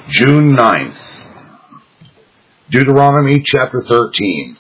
June 9th, Deuteronomy chapter 13.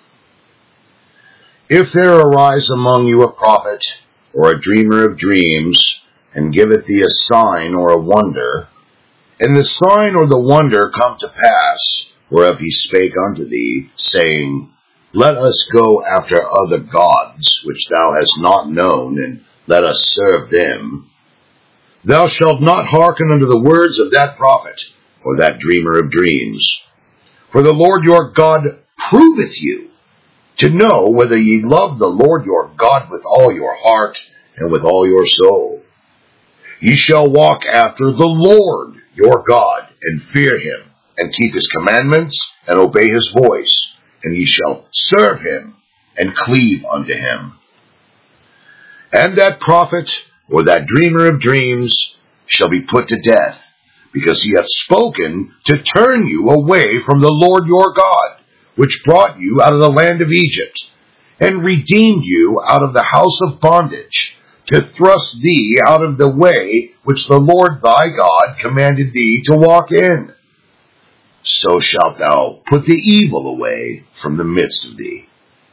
If there arise among you a prophet, or a dreamer of dreams, and giveth thee a sign or a wonder, and the sign or the wonder come to pass, whereof he spake unto thee, saying, Let us go after other gods, which thou hast not known, and let us serve them, thou shalt not hearken unto the words of that prophet, or that dreamer of dreams. For the Lord your God proveth you, to know whether ye love the Lord your God with all your heart and with all your soul. Ye shall walk after the Lord your God, and fear him, and keep his commandments, and obey his voice, and ye shall serve him, and cleave unto him. And that prophet, or that dreamer of dreams, shall be put to death, because he hath spoken to turn you away from the Lord your God, which brought you out of the land of Egypt, and redeemed you out of the house of bondage, to thrust thee out of the way which the Lord thy God commanded thee to walk in. So shalt thou put the evil away from the midst of thee.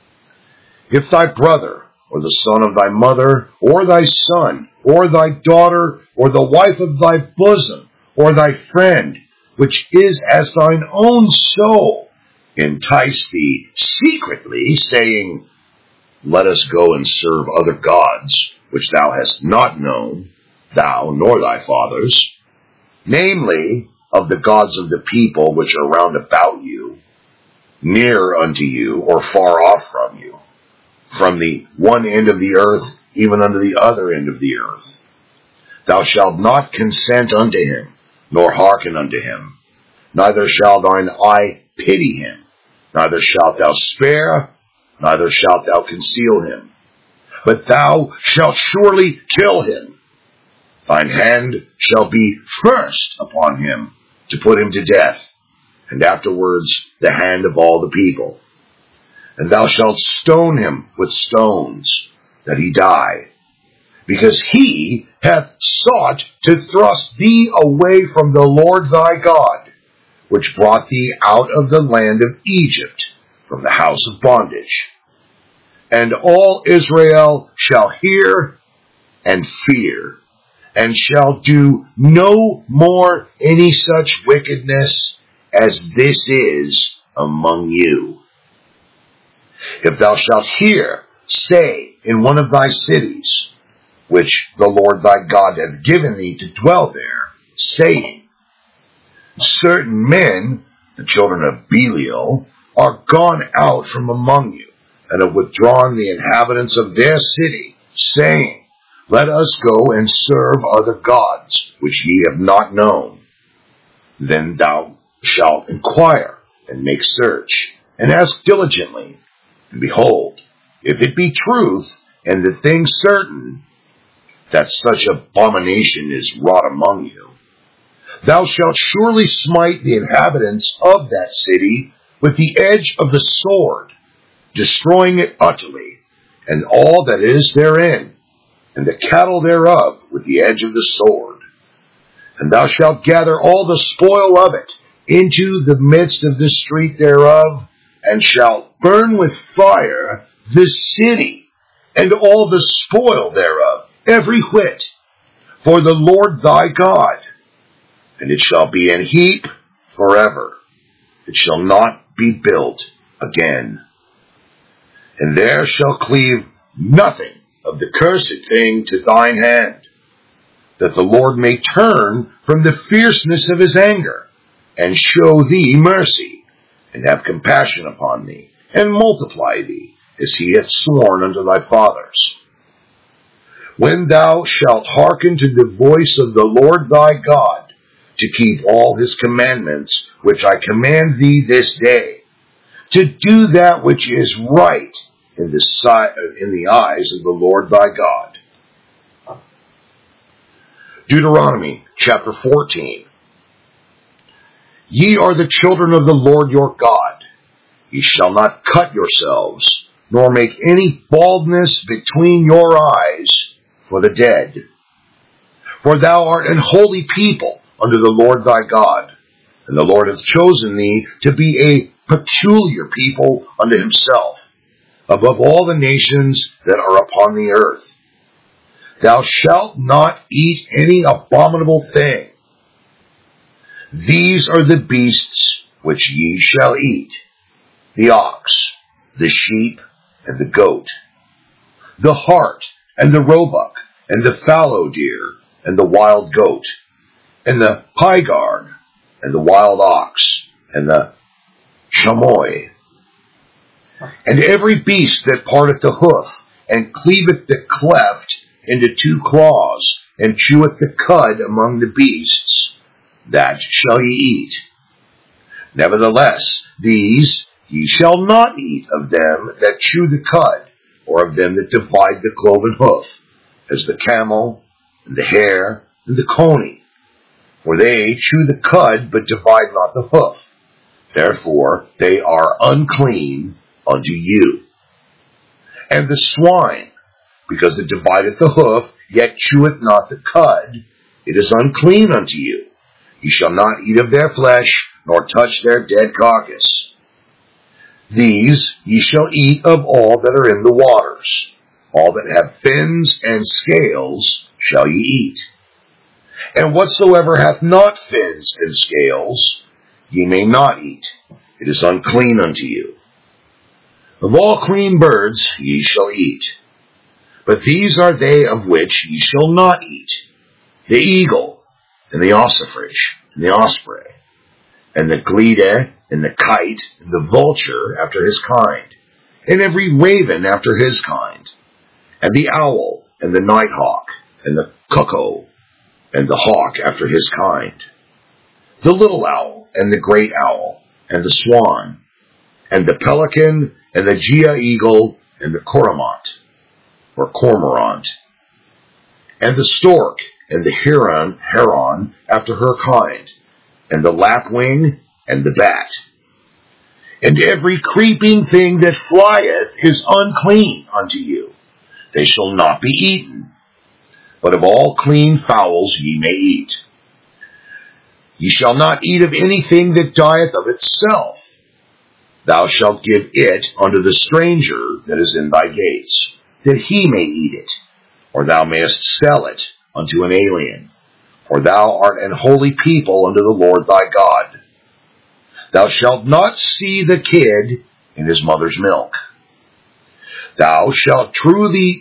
If thy brother, or the son of thy mother, or thy son, or thy daughter, or the wife of thy bosom, or thy friend, which is as thine own soul, entice thee secretly, saying, Let us go and serve other gods, which thou hast not known, thou nor thy fathers, namely, of the gods of the people which are round about you, near unto you, or far off from you, from the one end of the earth even unto the other end of the earth. Thou shalt not consent unto him, nor hearken unto him, neither shall thine eye pity him, neither shalt thou spare, neither shalt thou conceal him, but thou shalt surely kill him. Thine hand shall be first upon him, to put him to death, and afterwards the hand of all the people. And thou shalt stone him with stones, that he die, because he hath sought to thrust thee away from the Lord thy God, which brought thee out of the land of Egypt, from the house of bondage. And all Israel shall hear and fear, and shall do no more any such wickedness as this is among you. If thou shalt hear, say in one of thy cities, which the Lord thy God hath given thee to dwell there, saying, Certain men, the children of Belial, are gone out from among you, and have withdrawn the inhabitants of their city, saying, Let us go and serve other gods, which ye have not known. Then thou shalt inquire, and make search, and ask diligently. And behold, if it be truth, and the thing certain, that such abomination is wrought among you, thou shalt surely smite the inhabitants of that city with the edge of the sword, destroying it utterly, and all that is therein, and the cattle thereof with the edge of the sword. And thou shalt gather all the spoil of it into the midst of the street thereof, and shalt burn with fire the city, and all the spoil thereof, every whit, for the Lord thy God. And it shall be an heap forever. It shall not be built again. And there shall cleave nothing of the cursed thing to thine hand, that the Lord may turn from the fierceness of his anger, and show thee mercy, and have compassion upon thee, and multiply thee, as he hath sworn unto thy fathers. When thou shalt hearken to the voice of the Lord thy God, to keep all his commandments, which I command thee this day, to do that which is right in the eyes of the Lord thy God. Deuteronomy chapter 14. Ye are the children of the Lord your God. Ye shall not cut yourselves, nor make any baldness between your eyes for the dead. For thou art an holy people unto the Lord thy God. And the Lord hath chosen thee to be a peculiar people unto himself, above all the nations that are upon the earth. Thou shalt not eat any abominable thing. These are the beasts which ye shall eat: the ox, the sheep, and the goat, the hart, and the roebuck, and the fallow deer, and the wild goat, and the pygarg, and the wild ox, and the chamois, and every beast that parteth the hoof, and cleaveth the cleft into two claws, and cheweth the cud among the beasts, that shall ye eat. Nevertheless, these ye shall not eat of them that chew the cud, or of them that divide the cloven hoof, as the camel, and the hare, and the coney. For they chew the cud, but divide not the hoof. Therefore they are unclean unto you. And the swine, because it divideth the hoof, yet cheweth not the cud, it is unclean unto you. Ye shall not eat of their flesh, nor touch their dead carcass. These ye shall eat of all that are in the waters. All that have fins and scales shall ye eat. And whatsoever hath not fins and scales, ye may not eat. It is unclean unto you. Of all clean birds ye shall eat. But these are they of which ye shall not eat: the eagle, and the ossifrage, and the osprey, and the glede, and the kite, and the vulture after his kind, and every raven after his kind, and the owl, and the nighthawk, and the cuckoo, and the hawk after his kind, the little owl, and the great owl, and the swan, and the pelican, and the gia-eagle, and the cormorant, and the stork, and the heron after her kind, and the lapwing, and the bat. And every creeping thing that flieth is unclean unto you. They shall not be eaten. But of all clean fowls ye may eat. Ye shall not eat of anything that dieth of itself. Thou shalt give it unto the stranger that is in thy gates, that he may eat it, or thou mayest sell it unto an alien. For thou art an holy people unto the Lord thy God. Thou shalt not see the kid in his mother's milk. Thou shalt truly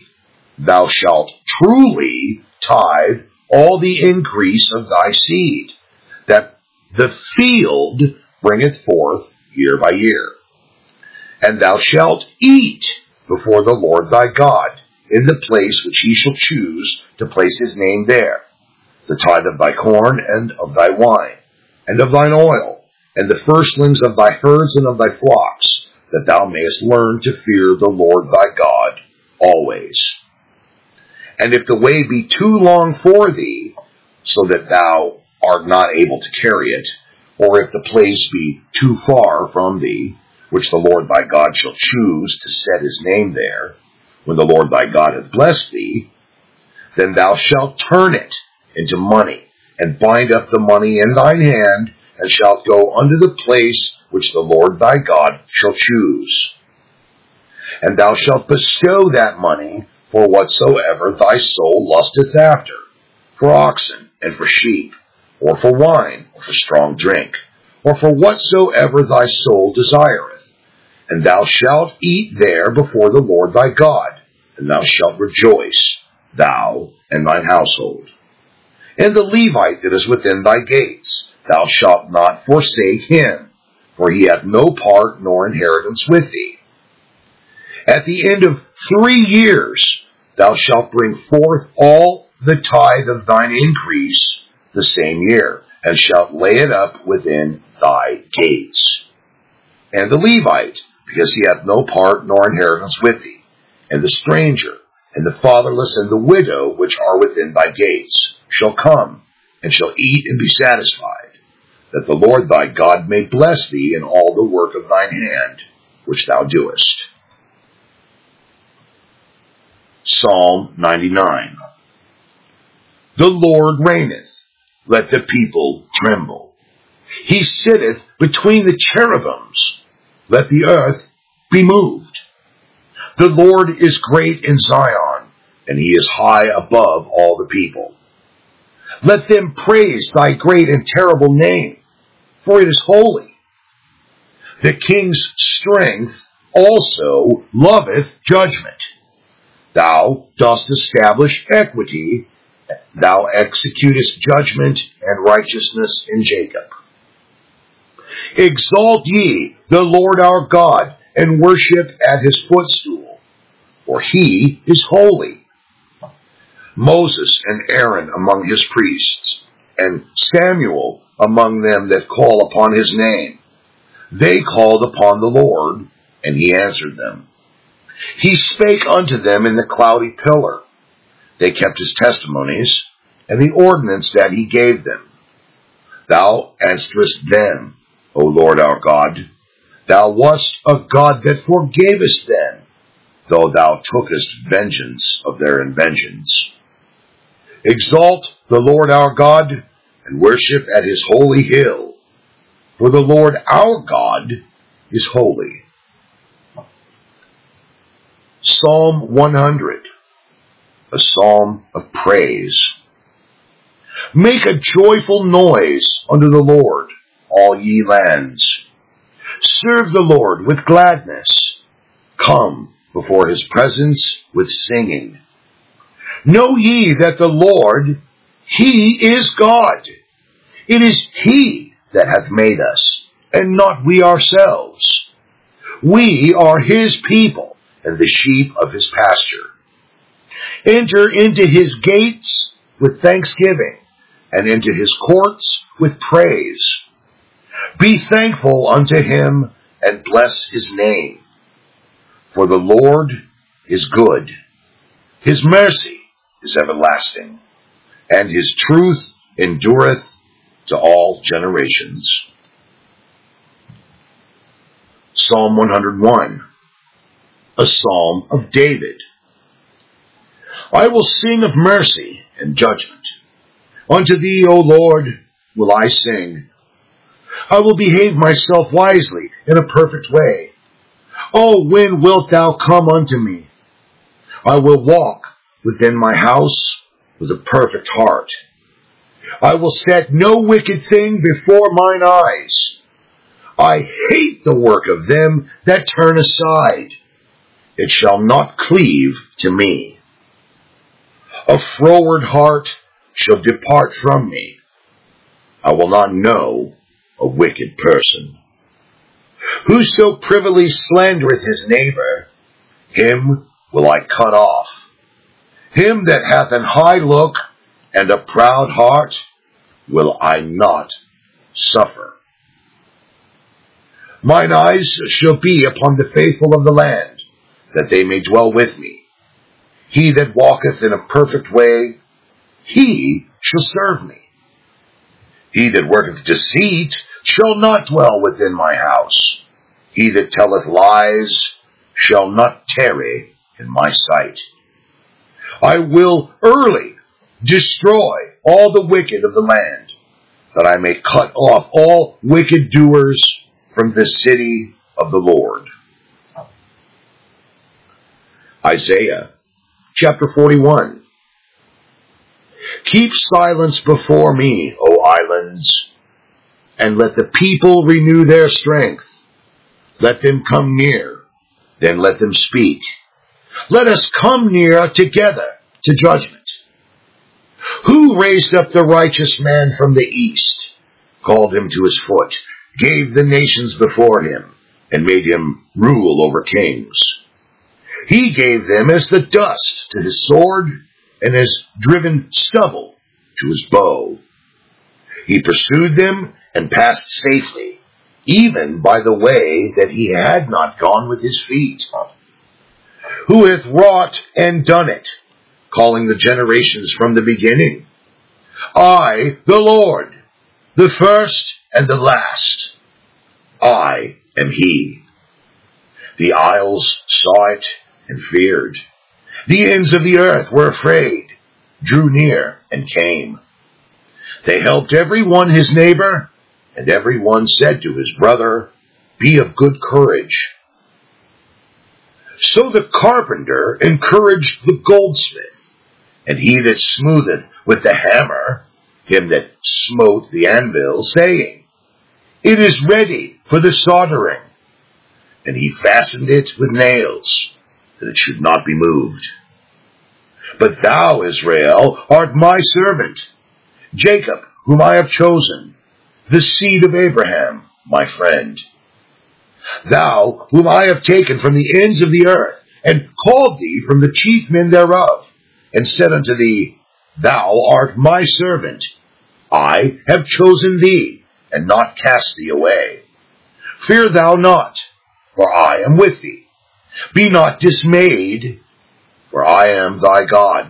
tithe all the increase of thy seed, that the field bringeth forth year by year. And thou shalt eat before the Lord thy God, in the place which he shall choose to place his name there, the tithe of thy corn, and of thy wine, and of thine oil, and the firstlings of thy herds and of thy flocks, that thou mayest learn to fear the Lord thy God always. And if the way be too long for thee, so that thou art not able to carry it, or if the place be too far from thee, which the Lord thy God shall choose to set his name there, when the Lord thy God hath blessed thee, then thou shalt turn it into money, and bind up the money in thine hand, and shalt go unto the place which the Lord thy God shall choose. And thou shalt bestow that money for whatsoever thy soul lusteth after, for oxen, and for sheep, or for wine, or for strong drink, or for whatsoever thy soul desireth. And thou shalt eat there before the Lord thy God, and thou shalt rejoice, thou and thine household. And the Levite that is within thy gates, thou shalt not forsake him, for he hath no part nor inheritance with thee. At the end of 3 years thou shalt bring forth all the tithe of thine increase the same year, and shalt lay it up within thy gates. And the Levite, because he hath no part nor inheritance with thee, and the stranger, and the fatherless, and the widow, which are within thy gates, shall come, and shall eat and be satisfied, that the Lord thy God may bless thee in all the work of thine hand, which thou doest. Psalm 99. The Lord reigneth, let the people tremble. He sitteth between the cherubims. Let the earth be moved. The Lord is great in Zion, and he is high above all the people. Let them praise thy great and terrible name, for it is holy. The king's strength also loveth judgment. Thou dost establish equity. Thou executest judgment and righteousness in Jacob. Exalt ye the Lord our God, and worship at his footstool, for he is holy. Moses and Aaron among his priests, and Samuel among them that call upon his name. They called upon the Lord, and he answered them. He spake unto them in the cloudy pillar. They kept his testimonies, and the ordinance that he gave them. Thou answerest them, O Lord our God. Thou wast a God that forgavest them, though thou tookest vengeance of their inventions. Exalt the Lord our God, and worship at his holy hill, for the Lord our God is holy. Psalm 100, a psalm of praise. Make a joyful noise unto the Lord, all ye lands. Serve the Lord with gladness. Come before his presence with singing. Know ye that the Lord, he is God. It is he that hath made us, and not we ourselves. We are his people, and the sheep of his pasture. Enter into his gates with thanksgiving, and into his courts with praise. Be thankful unto him, and bless his name. For the Lord is good. His mercy is everlasting, and his truth endureth to all generations. Psalm 101, a psalm of David. I will sing of mercy and judgment. Unto thee, O Lord, will I sing. I will behave myself wisely in a perfect way. O, when wilt thou come unto me? I will walk within my house with a perfect heart. I will set no wicked thing before mine eyes. I hate the work of them that turn aside. It shall not cleave to me. A froward heart shall depart from me. I will not know a wicked person. Whoso privily slandereth his neighbor, him will I cut off. Him that hath an high look and a proud heart will I not suffer. Mine eyes shall be upon the faithful of the land, that they may dwell with me. He that walketh in a perfect way, he shall serve me. He that worketh deceit shall not dwell within my house. He that telleth lies shall not tarry in my sight. I will early destroy all the wicked of the land, that I may cut off all wicked doers from the city of the Lord. Isaiah chapter 41. Keep silence before me, O islands, and let the people renew their strength. Let them come near, then let them speak. Let us come near together to judgment. Who raised up the righteous man from the east, called him to his foot, gave the nations before him, and made him rule over kings? He gave them as the dust to his sword, and as driven stubble to his bow. He pursued them and passed safely, even by the way that he had not gone with his feet. Who hath wrought and done it, calling the generations from the beginning? I, the Lord, the first and the last. I am he. The isles saw it and feared. The ends of the earth were afraid, drew near and came. They helped every one his neighbor, And every one said to his brother, Be of good courage. So the carpenter encouraged the goldsmith, and he that smootheth with the hammer, him that smote the anvil, saying, It is ready for the soldering. And he fastened it with nails, that it should not be moved. But thou, Israel, art my servant, Jacob, whom I have chosen, the seed of Abraham, my friend. Thou, whom I have taken from the ends of the earth, and called thee from the chief men thereof, and said unto thee, Thou art my servant. I have chosen thee, and not cast thee away. Fear thou not, for I am with thee. Be not dismayed, for I am thy God.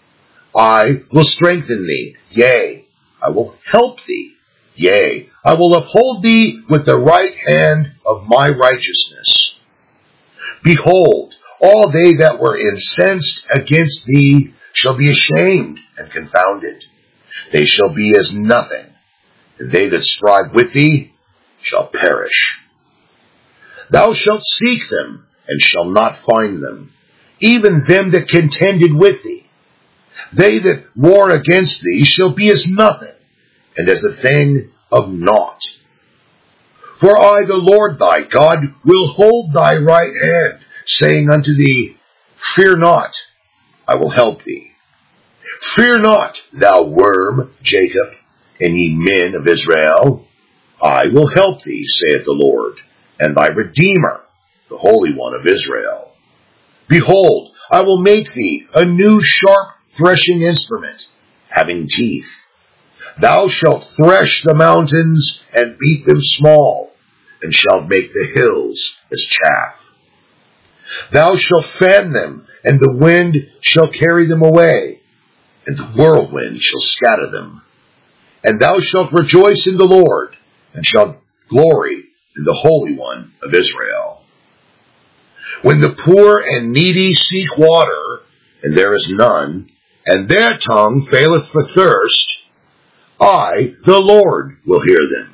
I will strengthen thee, yea, I will help thee. Yea, I will uphold thee with the right hand of my righteousness. Behold, all they that were incensed against thee shall be ashamed and confounded. They shall be as nothing, and they that strive with thee shall perish. Thou shalt seek them, and shall not find them, even them that contended with thee. They that war against thee shall be as nothing, and as a thing of naught. For I, the Lord thy God, will hold thy right hand, saying unto thee, Fear not, I will help thee. Fear not, thou worm, Jacob, and ye men of Israel. I will help thee, saith the Lord, and thy Redeemer, the Holy One of Israel. Behold, I will make thee a new sharp threshing instrument, having teeth. Thou shalt thresh the mountains and beat them small, and shalt make the hills as chaff. Thou shalt fan them, and the wind shall carry them away, and the whirlwind shall scatter them. And thou shalt rejoice in the Lord, and shalt glory in the Holy One of Israel. When the poor and needy seek water, and there is none, and their tongue faileth for thirst, I, the Lord, will hear them.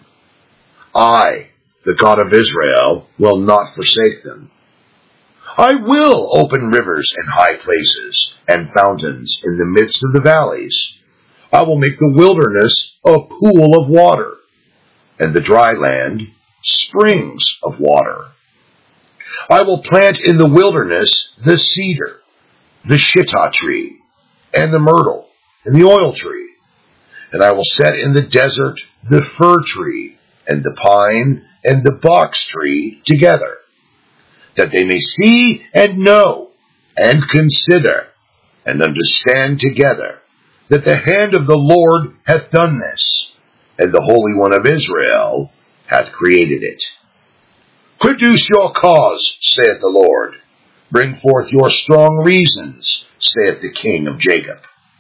I, the God of Israel, will not forsake them. I will open rivers in high places, and fountains in the midst of the valleys. I will make the wilderness a pool of water, and the dry land springs of water. I will plant in the wilderness the cedar, the shittah tree, and the myrtle, and the oil tree. And I will set in the desert the fir tree, and the pine, and the box tree together, that they may see and know, and consider, and understand together, that the hand of the Lord hath done this, and the Holy One of Israel hath created it. Produce your cause, saith the Lord. Bring forth your strong reasons, saith the King of Jacob.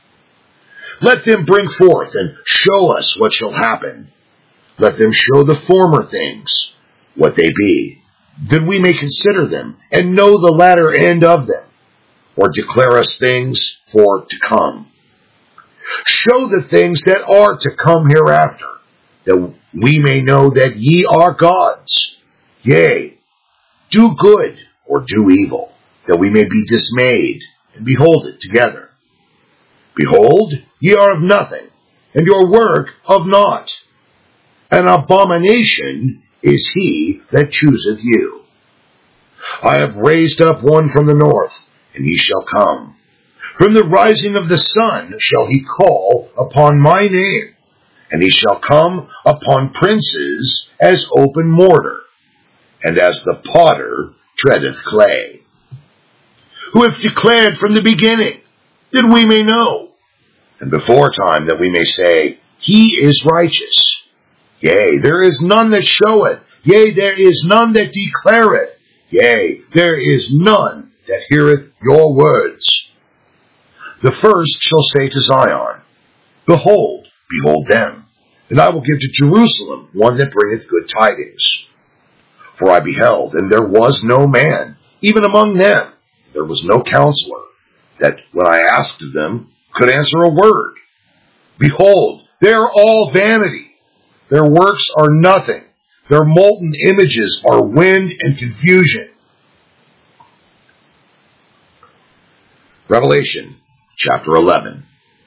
Let them bring forth and show us what shall happen. Let them show the former things, what they be, that we may consider them and know the latter end of them, or declare us things for to come. Show the things that are to come hereafter, that we may know that ye are gods. Yea, do good or do evil, that we may be dismayed and behold it together. Behold, ye are of nothing, and your work of naught. An abomination is he that chooseth you. I have raised up one from the north, and he shall come. From the rising of the sun shall he call upon my name, and he shall come upon princes as open mortar, and as the potter treadeth clay. Who hath declared from the beginning, that we may know, and before time that we may say, He is righteous. Yea, there is none that showeth, yea, there is none that declareth, yea, there is none that heareth your words. The first shall say to Zion, Behold, behold them, and I will give to Jerusalem one that bringeth good tidings. For I beheld, and there was no man, even among them, there was no counselor, that when I asked of them, could answer a word. Behold, they are all vanity. Their works are nothing. Their molten images are wind and confusion. Revelation chapter 11.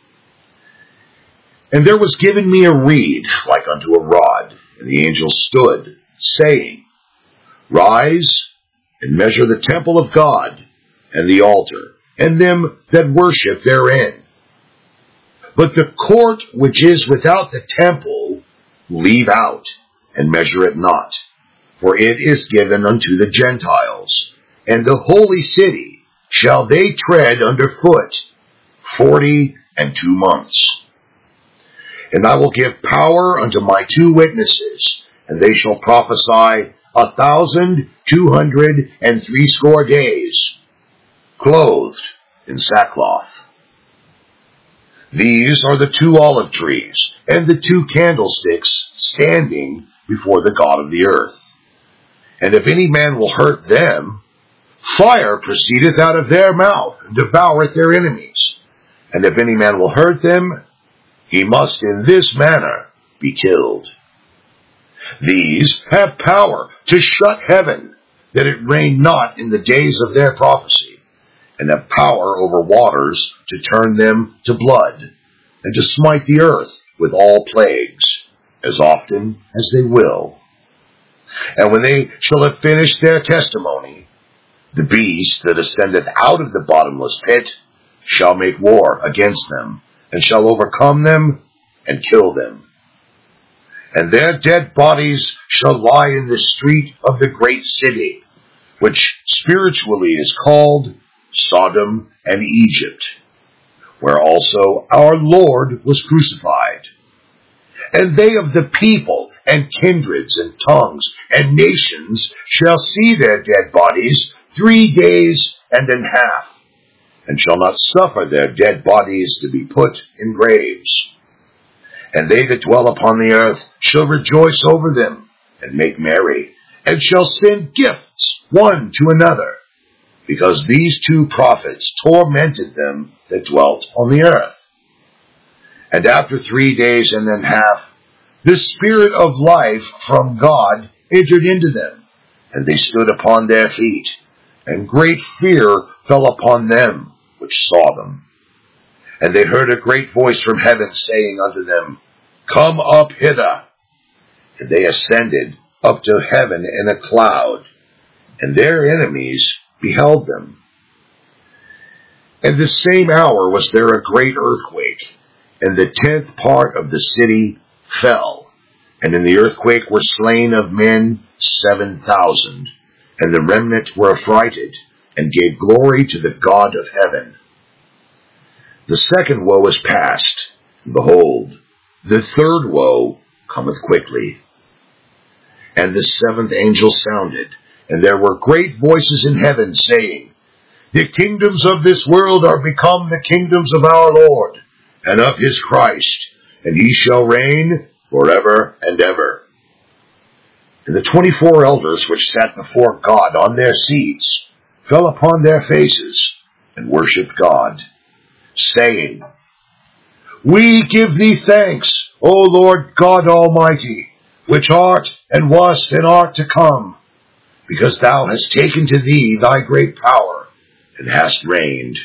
And there was given me a reed like unto a rod, and the angel stood, saying, Rise, and measure the temple of God, and the altar, and them that worship therein. But the court which is without the temple leave out, and measure it not, for it is given unto the Gentiles, and the holy city shall they tread under foot 42 months. And I will give power unto my 2 witnesses, and they shall prophesy 1,260 days, clothed in sackcloth. These are the 2 olive trees, and the 2 candlesticks standing before the God of the earth. And if any man will hurt them, fire proceedeth out of their mouth, and devoureth their enemies. And if any man will hurt them, he must in this manner be killed. These have power to shut heaven, that it rain not in the days of their prophecy, and have power over waters to turn them to blood, and to smite the earth with all plagues, as often as they will. And when they shall have finished their testimony, the beast that ascendeth out of the bottomless pit shall make war against them, and shall overcome them and kill them. And their dead bodies shall lie in the street of the great city, which spiritually is called Sodom and Egypt, where also our Lord was crucified. And they of the people and kindreds and tongues and nations shall see their dead bodies 3 days and an half, and shall not suffer their dead bodies to be put in graves. And they that dwell upon the earth shall rejoice over them, and make merry, and shall send gifts one to another, because these 2 prophets tormented them that dwelt on the earth. And after 3 days and an half, the Spirit of life from God entered into them, and they stood upon their feet, and great fear fell upon them which saw them. And they heard a great voice from heaven saying unto them, Come up hither. And they ascended up to heaven in a cloud, and their enemies beheld them. And the same hour was there a great earthquake, and the 10th part of the city fell. And in the earthquake were slain of men 7,000, and the remnant were affrighted, and gave glory to the God of heaven. The second woe is past, and behold, the third woe cometh quickly. And the 7th angel sounded, and there were great voices in heaven, saying, The kingdoms of this world are become the kingdoms of our Lord, and of his Christ, and he shall reign forever and ever. And the 24 elders which sat before God on their seats fell upon their faces, and worshipped God, saying, We give thee thanks, O Lord God Almighty, which art and wast and art to come, because thou hast taken to thee thy great power, and hast reigned.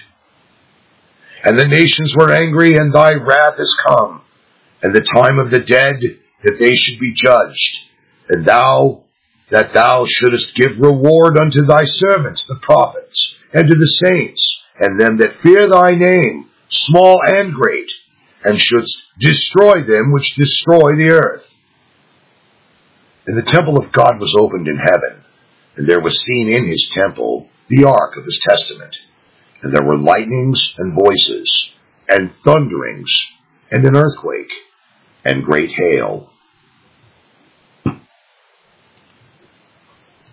And the nations were angry, and thy wrath is come, and the time of the dead, that they should be judged, and that thou shouldest give reward unto thy servants, the prophets, and to the saints, and them that fear thy name, small and great, and shouldst destroy them which destroy the earth. And the temple of God was opened in heaven, and there was seen in his temple the ark of his testament. And there were lightnings and voices, and thunderings, and an earthquake, and great hail.